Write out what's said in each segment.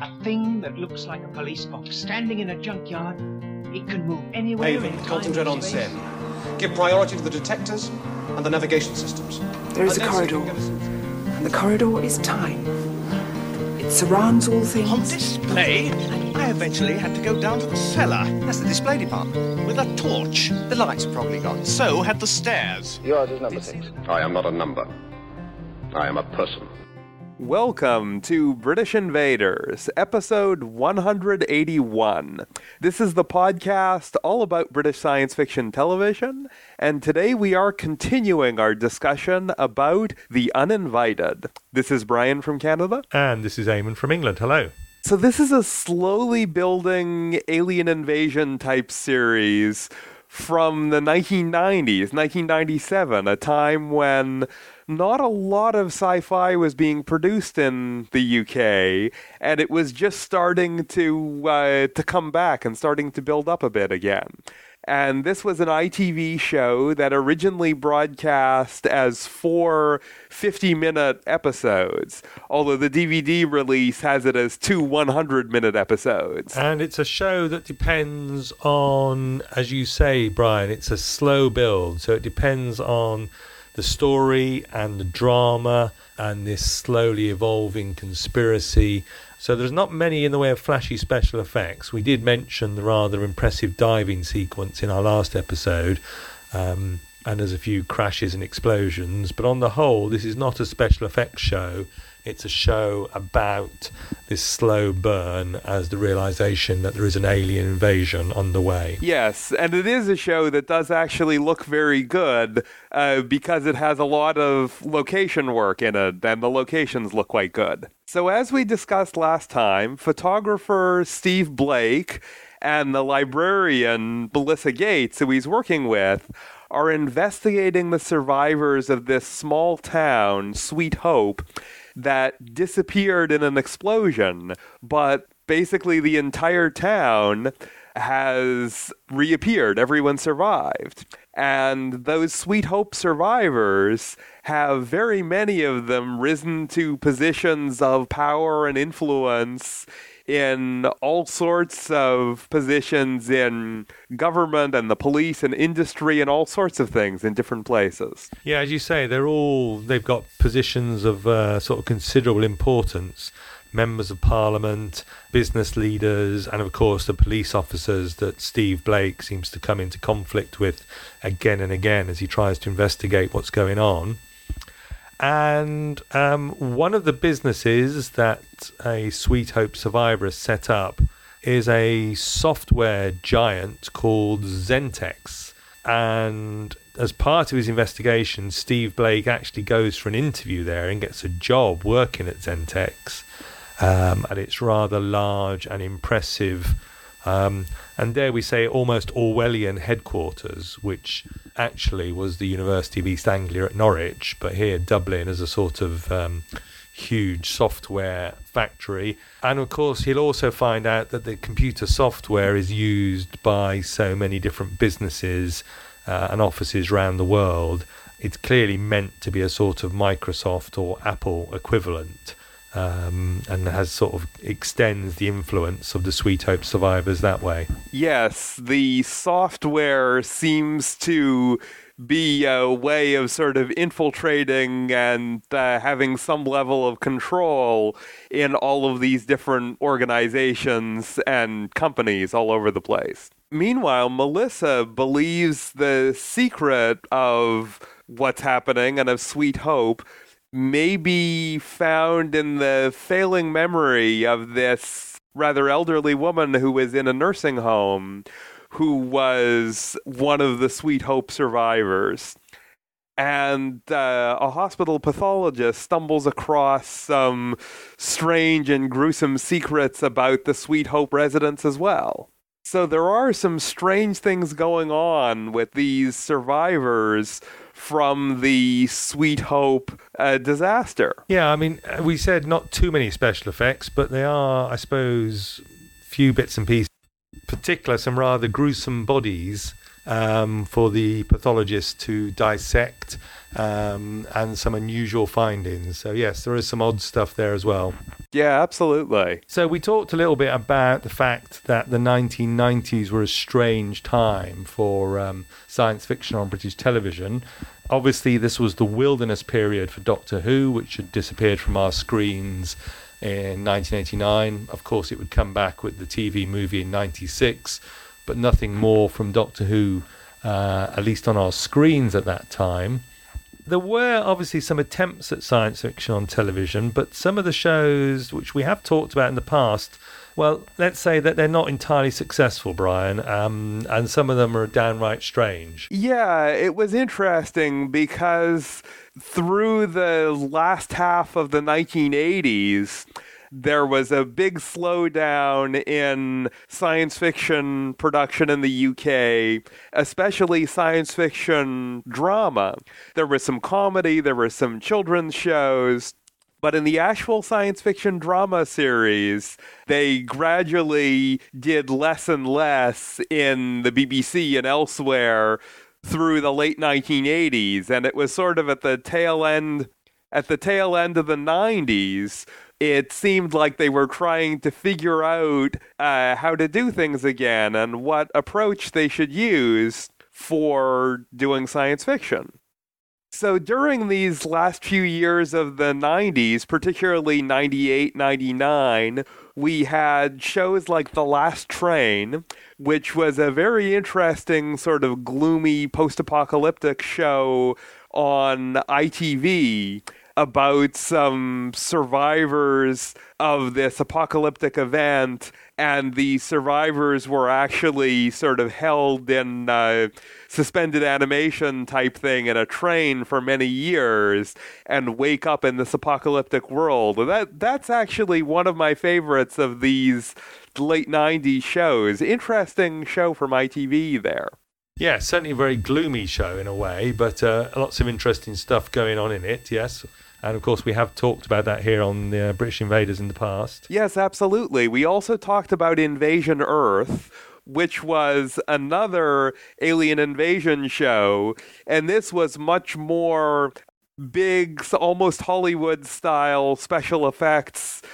A thing that looks like a police box standing in a junkyard. It can move anywhere. Haven, concentrate on Sen. Give priority to the detectors and the navigation systems. There is a corridor, and the corridor is time. It surrounds all things. On display, I eventually had to go down to the cellar. That's the display department. With a torch. The lights have probably gone. So had the stairs. Yours is number 6. I am not a number. I am a person. Welcome to British Invaders, episode 181. This is the podcast all about British science fiction television, and today we are continuing our discussion about The Uninvited. This is Brian from Canada. And this is Eamon from England. Hello. So this is a slowly building alien invasion type series from the 1990s, 1997, a time when not a lot of sci-fi was being produced in the UK, and it was just starting to come back and starting to build up a bit again. And this was an ITV show that originally broadcast as 4 50-minute episodes, although the DVD release has it as 2 100-minute episodes. And it's a show that depends on, as you say, Brian, it's a slow build, so it depends on the story and the drama and this slowly evolving conspiracy. So there's not many in the way of flashy special effects. We did mention the rather impressive diving sequence in our last episode, and there's a few crashes and explosions. But on the whole, this is not a special effects show. It's a show about this slow burn as the realization that there is an alien invasion on the way. Yes, and it is a show that does actually look very good because it has a lot of location work in it, and the locations look quite good. So as we discussed last time, photographer Steve Blake and the librarian Melissa Gates, who he's working with, are investigating the survivors of this small town, Sweet Hope, that disappeared in an explosion, but basically the entire town has reappeared. Everyone survived. And those Sweet Hope survivors have very many of them risen to positions of power and influence in all sorts of positions in government and the police and industry and all sorts of things in different places. Yeah, as you say, they've got positions of sort of considerable importance. Members of Parliament, business leaders, and of course the police officers that Steve Blake seems to come into conflict with again and again as he tries to investigate what's going on. And one of the businesses that a Sweet Hope survivor has set up is a software giant called Zentex. And as part of his investigation, Steve Blake actually goes for an interview there and gets a job working at Zentex. And it's rather large and impressive. And dare we say almost Orwellian headquarters, which actually was the University of East Anglia at Norwich, but here Dublin is a sort of huge software factory. And of course he'll also find out that the computer software is used by so many different businesses and offices around the world. It's clearly meant to be a sort of Microsoft or Apple equivalent. And has sort of extends the influence of the Sweet Hope survivors that way. Yes, the software seems to be a way of sort of infiltrating and having some level of control in all of these different organizations and companies all over the place. Meanwhile, Melissa believes the secret of what's happening and of Sweet Hope may be found in the failing memory of this rather elderly woman who was in a nursing home, who was one of the Sweet Hope survivors. And a hospital pathologist stumbles across some strange and gruesome secrets about the Sweet Hope residents as well. So there are some strange things going on with these survivors from the Sweet Hope disaster. Yeah, I mean, we said not too many special effects, but they are, I suppose, few bits and pieces. In particular, some rather gruesome bodies for the pathologist to dissect, and some unusual findings. So yes, there is some odd stuff there as well. Yeah, absolutely. So we talked a little bit about the fact that the 1990s were a strange time for science fiction on British television. Obviously, this was the wilderness period for Doctor Who, which had disappeared from our screens in 1989. Of course, it would come back with the TV movie in 96, but nothing more from Doctor Who, at least on our screens at that time. There were obviously some attempts at science fiction on television, but some of the shows which we have talked about in the past, well, let's say that they're not entirely successful, Brian, and some of them are downright strange. Yeah, it was interesting because through the last half of the 1980s, there was a big slowdown in science fiction production in the UK, especially science fiction drama. There was some comedy, there were some children's shows, but in the actual science fiction drama series, they gradually did less and less in the BBC and elsewhere through the late 1980s, and it was sort of at the tail end of the 90s. It seemed like they were trying to figure out how to do things again and what approach they should use for doing science fiction. So during these last few years of the 90s, particularly 98, 99, we had shows like The Last Train, which was a very interesting sort of gloomy post-apocalyptic show on ITV about some survivors of this apocalyptic event, and the survivors were actually sort of held in suspended animation type thing in a train for many years and wake up in this apocalyptic world. That's actually one of my favorites of these late 90s shows. Interesting show from ITV there. Yeah, certainly a very gloomy show in a way, but lots of interesting stuff going on in it, yes. And of course, we have talked about that here on the British Invaders in the past. Yes, absolutely. We also talked about Invasion Earth, which was another alien invasion show. And this was much more big, almost Hollywood-style special effects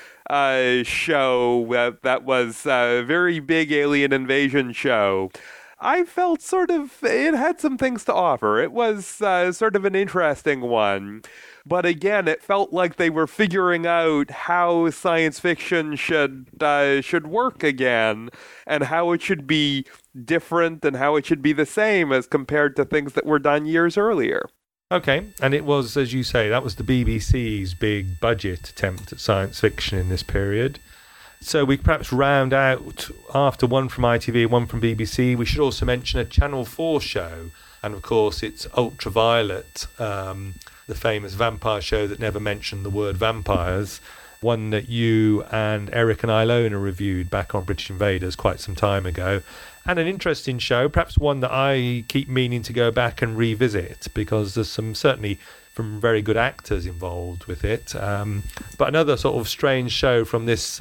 show that was a very big alien invasion show. I felt it had some things to offer. It was sort of an interesting one. But again, it felt like they were figuring out how science fiction should work again, and how it should be different and how it should be the same as compared to things that were done years earlier. Okay, and it was, as you say, that was the BBC's big budget attempt at science fiction in this period. So we perhaps round out, after one from ITV, one from BBC, we should also mention a Channel 4 show, and of course it's Ultraviolet, the famous vampire show that never mentioned the word vampires, one that you and Eric and Ilona reviewed back on British Invaders quite some time ago. And an interesting show, perhaps one that I keep meaning to go back and revisit, because there's certainly from very good actors involved with it. But another sort of strange show from this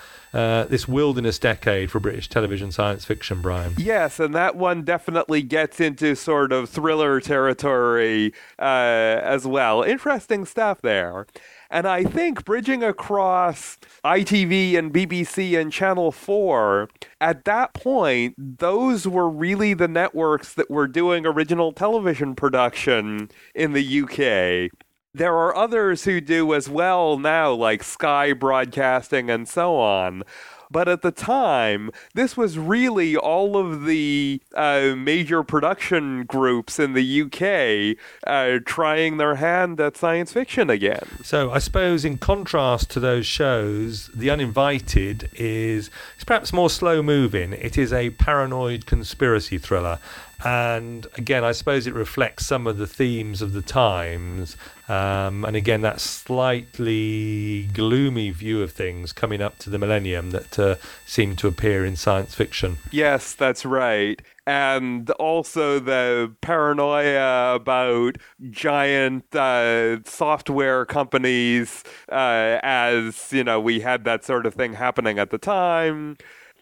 wilderness decade for British television science fiction, Brian. Yes, and that one definitely gets into sort of thriller territory as well. Interesting stuff there. And I think bridging across ITV and BBC and Channel 4, at that point, those were really the networks that were doing original television production in the UK. There are others who do as well now, like Sky Broadcasting and so on. But at the time, this was really all of the major production groups in the UK trying their hand at science fiction again. So I suppose in contrast to those shows, The Uninvited is perhaps more slow-moving. It is a paranoid conspiracy thriller. And again, I suppose it reflects some of the themes of the times. And again, that slightly gloomy view of things coming up to the millennium that seemed to appear in science fiction. Yes, that's right. And also the paranoia about giant software companies, as, we had that sort of thing happening at the time.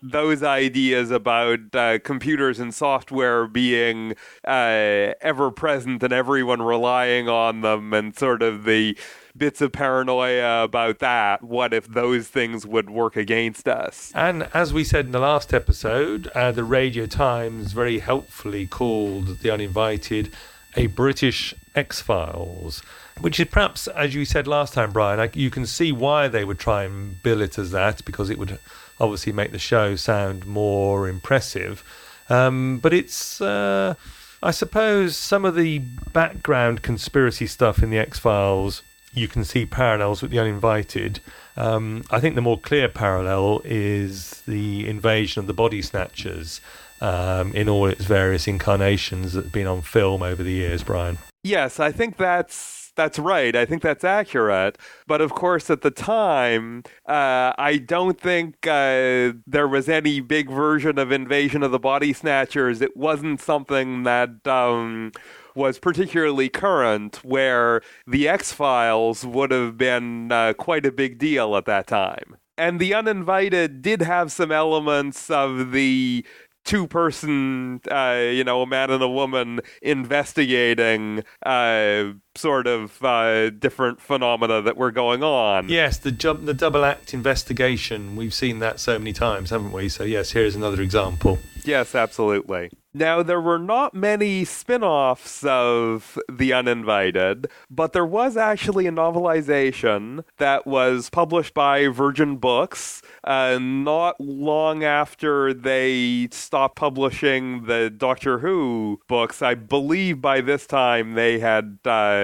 those ideas about computers and software being ever present and everyone relying on them, and sort of the bits of paranoia about that. What if those things would work against us? And as we said in the last episode, the Radio Times very helpfully called The Uninvited a British X-Files, which is perhaps, as you said last time, Brian, you can see why they would try and bill it as that, because it would obviously make the show sound more impressive. But it's, I suppose, some of the background conspiracy stuff in the X-Files, you can see parallels with The Uninvited. I think the more clear parallel is the invasion of the Body Snatchers in all its various incarnations that have been on film over the years, Brian. Yes, I think that's right. I think that's accurate. But of course, at the time, I don't think there was any big version of Invasion of the Body Snatchers. It wasn't something that was particularly current, where the X-Files would have been quite a big deal at that time. And The Uninvited did have some elements of the two-person, a man and a woman investigating sort of different phenomena that were going on. Yes, the double act investigation. We've seen that so many times, haven't we? So yes, here's another example. Yes, absolutely. Now, there were not many spin-offs of The Uninvited, but there was actually a novelization that was published by Virgin Books not long after they stopped publishing the Doctor Who books. I believe by this time they had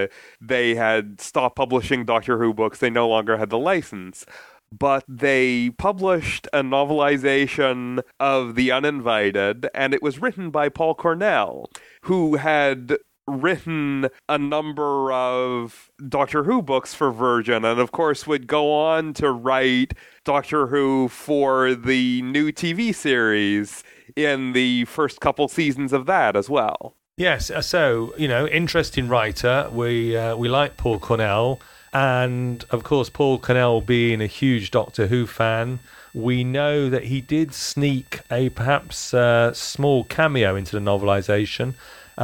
stopped publishing Doctor Who books. They no longer had the license. But they published a novelization of The Uninvited, and it was written by Paul Cornell, who had written a number of Doctor Who books for Virgin, and of course would go on to write Doctor Who for the new TV series in the first couple seasons of that as well. Yes, so, interesting writer. We like Paul Cornell. And, of course, Paul Cornell being a huge Doctor Who fan, we know that he did sneak a perhaps small cameo into the novelisation.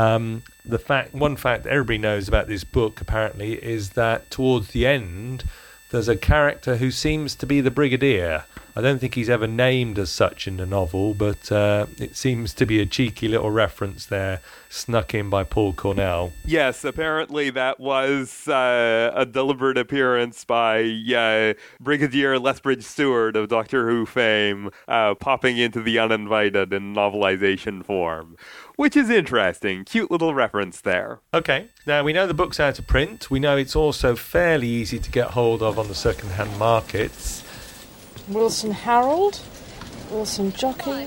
One fact everybody knows about this book, apparently, is that towards the end, there's a character who seems to be the Brigadier. I don't think he's ever named as such in the novel, but it seems to be a cheeky little reference there, snuck in by Paul Cornell. Yes, apparently that was a deliberate appearance by Brigadier Lethbridge Stewart of Doctor Who fame, popping into The Uninvited in novelization form, which is interesting. Cute little reference there. Okay, now we know the book's out of print. We know it's also fairly easy to get hold of on the second-hand markets. Wilson Harold, Wilson Jockey,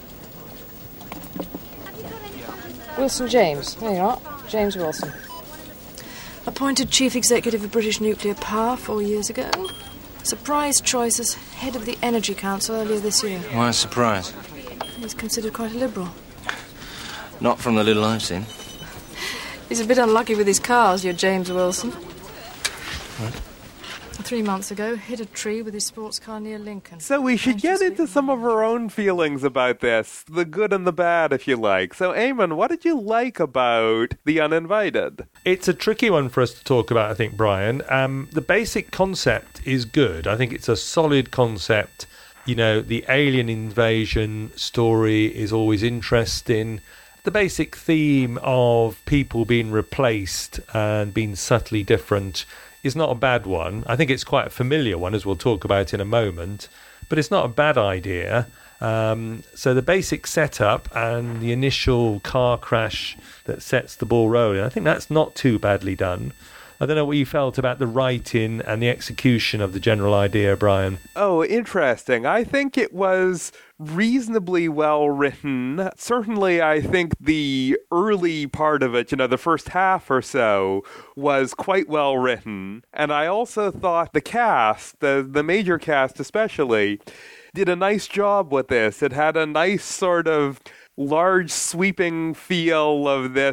Wilson James, there you are, James Wilson. Appointed Chief Executive of British Nuclear Power 4 years ago. Surprise choice as head of the Energy Council earlier this year. Why a surprise? He's considered quite a liberal. Not from the little I've seen. He's a bit unlucky with his cars, your James Wilson. What? 3 months ago, hit a tree with his sports car near Lincoln. So we should get into some of our own feelings about this, the good and the bad, if you like. So, Eamon, what did you like about The Uninvited? It's a tricky one for us to talk about, I think, Brian. The basic concept is good. I think it's a solid concept. The alien invasion story is always interesting. The basic theme of people being replaced and being subtly different is not a bad one. I think it's quite a familiar one, as we'll talk about in a moment, but it's not a bad idea. So the basic setup and the initial car crash that sets the ball rolling, I think that's not too badly done. I don't know what you felt about the writing and the execution of the general idea, Brian. Oh, interesting. I think it was reasonably well written. Certainly, I think the early part of it, the first half or so, was quite well written. And I also thought the cast, the major cast especially, did a nice job with this. It had a nice sort of large sweeping feel of this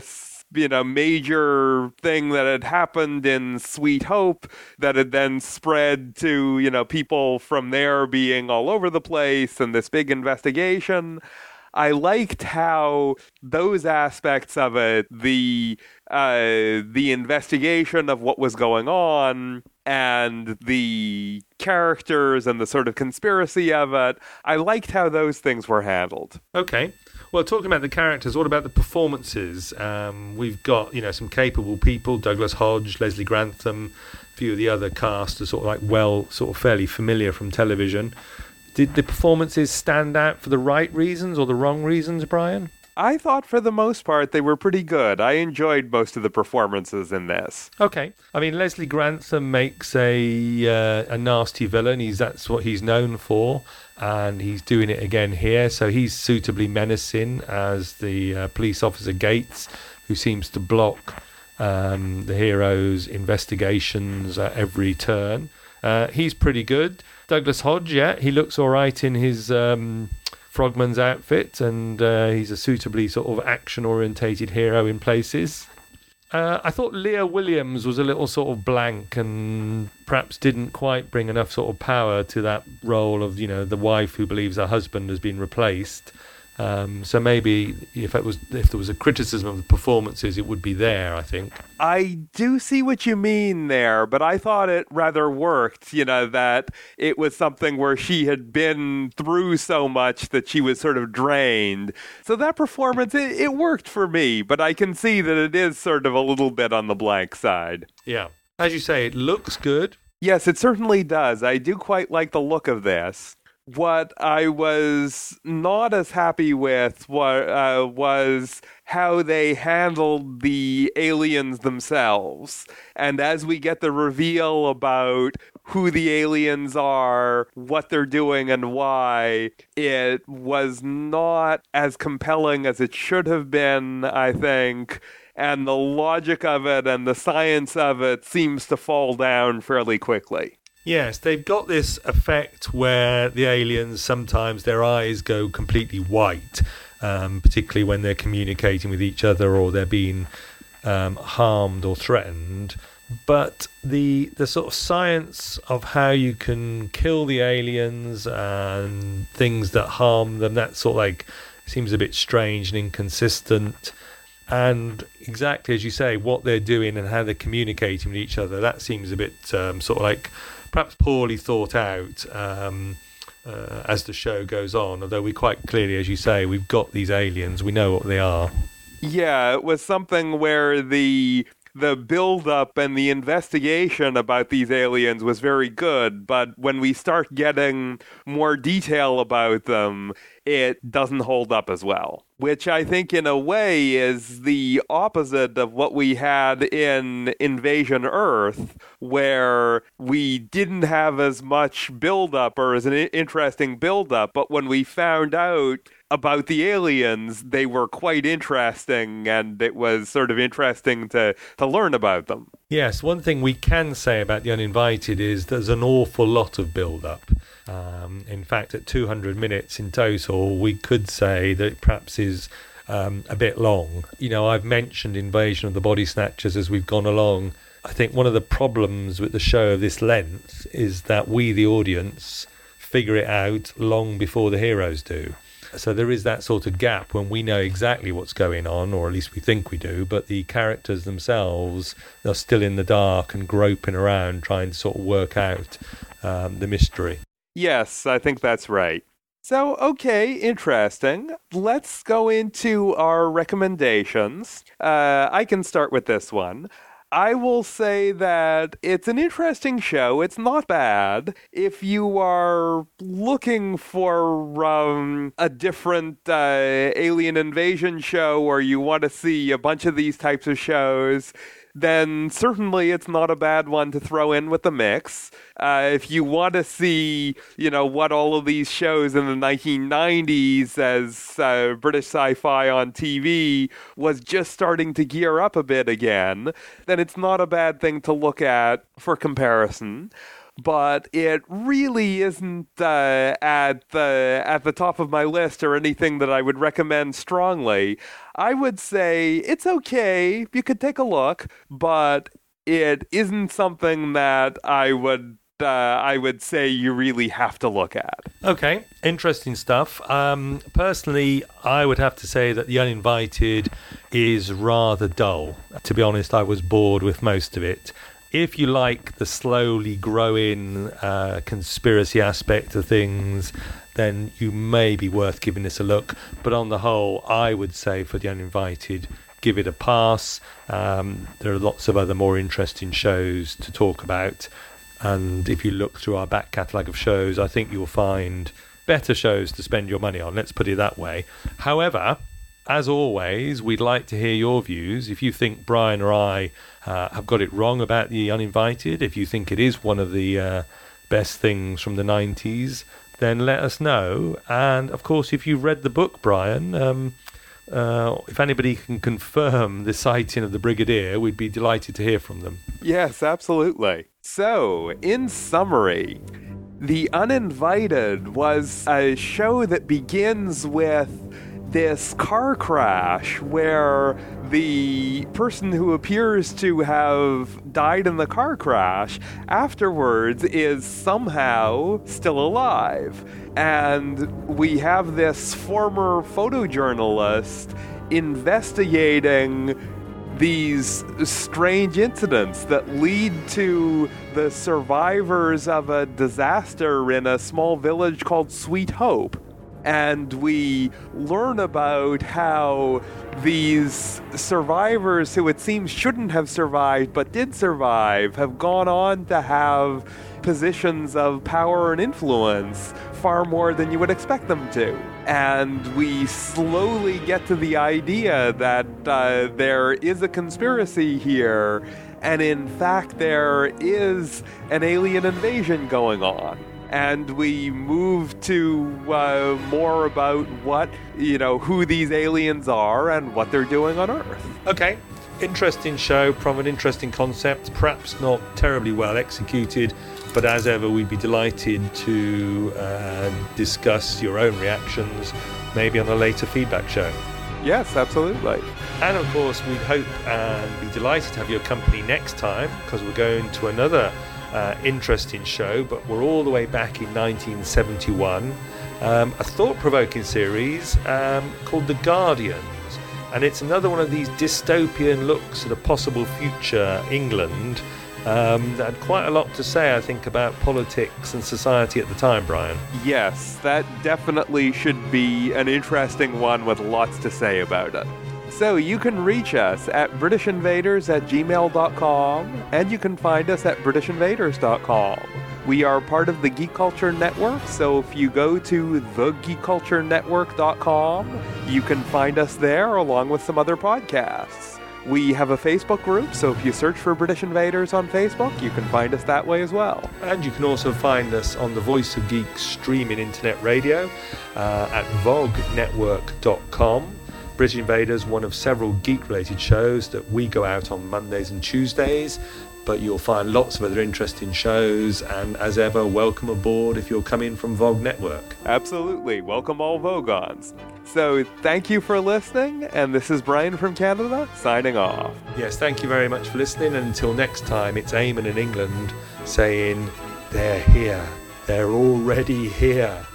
major thing that had happened in Sweet Hope that had then spread to, people from there being all over the place and this big investigation. I liked how those aspects of it, the investigation of what was going on and the characters and the sort of conspiracy of it, I liked how those things were handled. Okay. Well, talking about the characters, what about the performances? We've got, some capable people, Douglas Hodge, Leslie Grantham, a few of the other cast are sort of fairly familiar from television. Did the performances stand out for the right reasons or the wrong reasons, Brian? I thought for the most part they were pretty good. I enjoyed most of the performances in this. Okay. I mean, Leslie Grantham makes a nasty villain. That's what he's known for, and he's doing it again here. So he's suitably menacing as the police officer Gates, who seems to block the hero's investigations at every turn. He's pretty good. Douglas Hodge, he looks all right in his frogman's outfit, and he's a suitably sort of action-orientated hero in places. I thought Leah Williams was a little sort of blank and perhaps didn't quite bring enough sort of power to that role of, the wife who believes her husband has been replaced. So maybe if there was a criticism of the performances, it would be there, I think. I do see what you mean there, but I thought it rather worked, that it was something where she had been through so much that she was sort of drained. So that performance, it worked for me, but I can see that it is sort of a little bit on the blank side. Yeah. As you say, it looks good. Yes, it certainly does. I do quite like the look of this. What I was not as happy with was how they handled the aliens themselves. And as we get the reveal about who the aliens are, what they're doing, and why, it was not as compelling as it should have been, I think. And the logic of it and the science of it seems to fall down fairly quickly. Yes, they've got this effect where the aliens, sometimes their eyes go completely white, particularly when they're communicating with each other or they're being harmed or threatened. But the sort of science of how you can kill the aliens and things that harm them, that sort of seems a bit strange and inconsistent. And exactly as you say, what they're doing and how they're communicating with each other, that seems a bit perhaps poorly thought out as the show goes on, although we quite clearly, as you say, we've got these aliens, we know what they are. Yeah, it was something where the build-up and the investigation about these aliens was very good, but when we start getting more detail about them, it doesn't hold up as well. Which I think in a way is the opposite of what we had in Invasion Earth, where we didn't have as much build-up or as an interesting build-up, but when we found out about the aliens, they were quite interesting, and it was sort of interesting to learn about them. Yes, one thing we can say about The Uninvited is there's an awful lot of build-up. In fact, at 200 minutes in total, we could say that it perhaps is a bit long. I've mentioned Invasion of the Body Snatchers as we've gone along. I think one of the problems with the show of this length is that we, the audience, figure it out long before the heroes do. So there is that sort of gap when we know exactly what's going on, or at least we think we do, but the characters themselves are still in the dark and groping around trying to sort of work out the mystery. Yes, I think that's right. So, okay, interesting. Let's go into our recommendations. I can start with this one. I will say that it's an interesting show. It's not bad. If you are looking for a different alien invasion show, or you want to see a bunch of these types of shows, then certainly it's not a bad one to throw in with the mix. If you want to see, what all of these shows in the 1990s as British sci-fi on TV was just starting to gear up a bit again, then it's not a bad thing to look at for comparison. but it really isn't at the top of my list or anything that I would recommend strongly. I would say it's okay. You could take a look, but it isn't something that I would say you really have to look at. Okay, interesting stuff. Personally, I would have to say that The Uninvited is rather dull. To be honest, I was bored with most of it. If you like the slowly growing conspiracy aspect of things, then you may be worth giving this a look. But on the whole, I would say for The Uninvited, give it a pass. There are lots of other more interesting shows to talk about. And if you look through our back catalogue of shows, I think you'll find better shows to spend your money on. Let's put it that way. However, as always, we'd like to hear your views. If you think Brian or I have got it wrong about The Uninvited, if you think it is one of the best things from the 90s, then let us know. And, of course, if you've read the book, Brian, if anybody can confirm the sighting of the Brigadier, we'd be delighted to hear from them. Yes, absolutely. So, in summary, The Uninvited was a show that begins with this car crash where the person who appears to have died in the car crash afterwards is somehow still alive. And we have this former photojournalist investigating these strange incidents that lead to the survivors of a disaster in a small village called Sweet Hope. And we learn about how these survivors who it seems shouldn't have survived but did survive have gone on to have positions of power and influence far more than you would expect them to. And we slowly get to the idea that there is a conspiracy here, and in fact there is an alien invasion going on. And we move to more about who these aliens are and what they're doing on Earth. Okay, interesting show from an interesting concept, perhaps not terribly well executed, but as ever, we'd be delighted to discuss your own reactions, maybe on a later feedback show. Yes, absolutely. And of course, we'd hope and be delighted to have your company next time, because we're going to another interesting show, but we're all the way back in 1971, a thought-provoking series called The Guardians, and it's another one of these dystopian looks at a possible future England that had quite a lot to say, I think, about politics and society at the time, Brian. Yes, that definitely should be an interesting one with lots to say about it. So you can reach us at britishinvaders@gmail.com, and you can find us at britishinvaders.com. We are part of the Geek Culture Network, so if you go to thegeekculturenetwork.com, you can find us there along with some other podcasts. We have a Facebook group, so if you search for British Invaders on Facebook, you can find us that way as well. And you can also find us on the Voice of Geek streaming internet radio at vognetwork.com. British Invaders, one of several geek-related shows that we go out on Mondays and Tuesdays, but you'll find lots of other interesting shows, and as ever, welcome aboard if you're coming from Vogue Network. Absolutely. Welcome all Vogons. So thank you for listening, and this is Brian from Canada, signing off. Yes, thank you very much for listening, and until next time, it's Eamon in England saying, they're here. They're already here.